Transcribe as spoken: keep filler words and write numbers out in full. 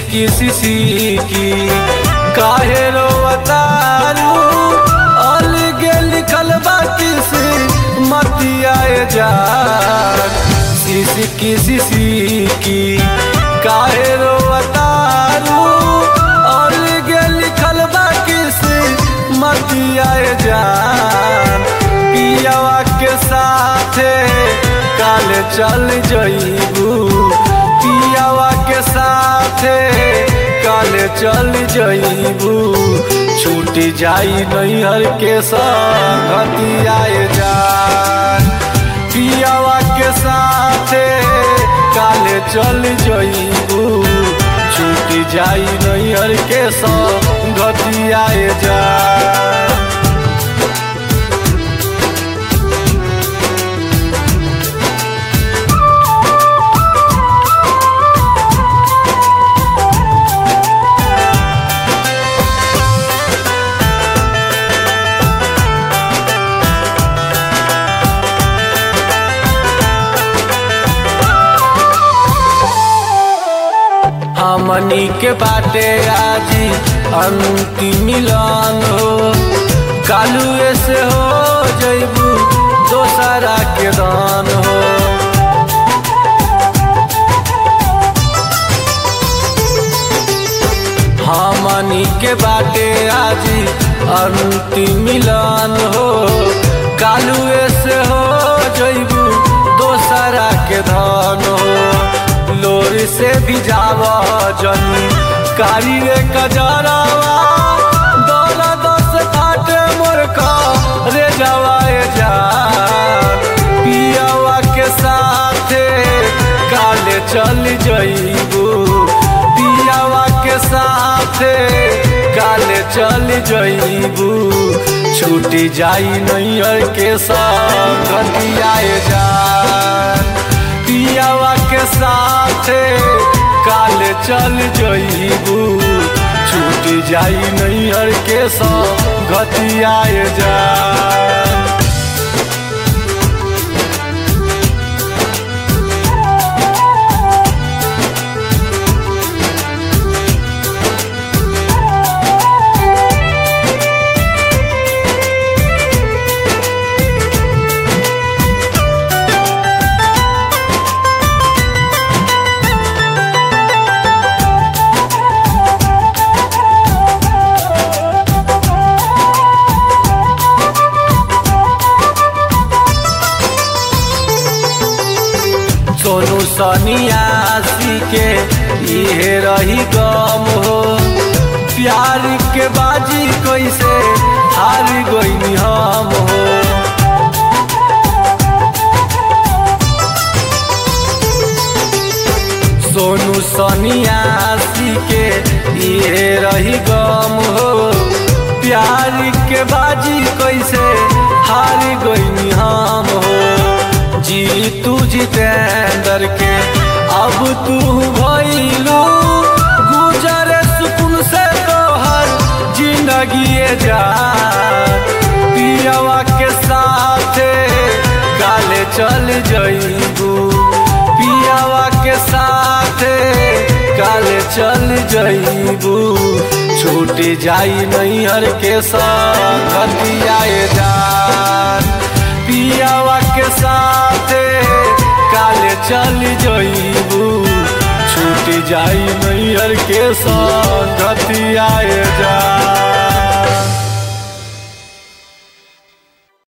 सिसिकी सिसिकी काहे रोवतारू अलगे लिखल बा किस्मतिया जान। सिसिकी सिसिकी काहे रोवतारू अलगे लिखल बा किस्मतिया जान। पियावा के साथे काले चल जइबू, पियावा के साथे काले चल जइबू, छूट जाई नैहर के संगतिया जान। पियावा के साथे काले चल जइबू, छूट जाई नैहर के संगतिया जान। हमनी के बाटे आजी अंतिम मिलन हो, कालुए से हो जइबू दोसरा के दान हो। हमनी के बाटे आजी अंतिम मिलन हो, कालुए से हो जइबू दोसरा के दान हो। लोर से भी जावा जनी कारी रे कजरावा, दौला दस काटे मोर का रे जवाए जान। पियावा के साथे काले चल जइबू, पियावा के साथे काले चल जइबू, छूट जाई नैहर के संगतिया जान। पियावा के साथे काले चल जइबू, छूट जाई नैहर के संगतिया जान। सोनू सन्यासी के इहे रही गम हो, प्यार के बाजी कैसे हार गइनी हम हो। सोनू सन्यासी के इहे रही गम हो, प्यार के बाजी कैसे हार गइनी हम हो। जी तू जितेंद्र के अब तू भइलू, गुजरे सुकून से तोहर जिंदगी जान। पियावा के साथे काले चल जइबू, पियावा के साथे काले चल जइबू, छूट जाई नैहर के संगतिया जान। पियावा के साथे काले चल जइबू, छूट जाई नैहर के संगतिया जान।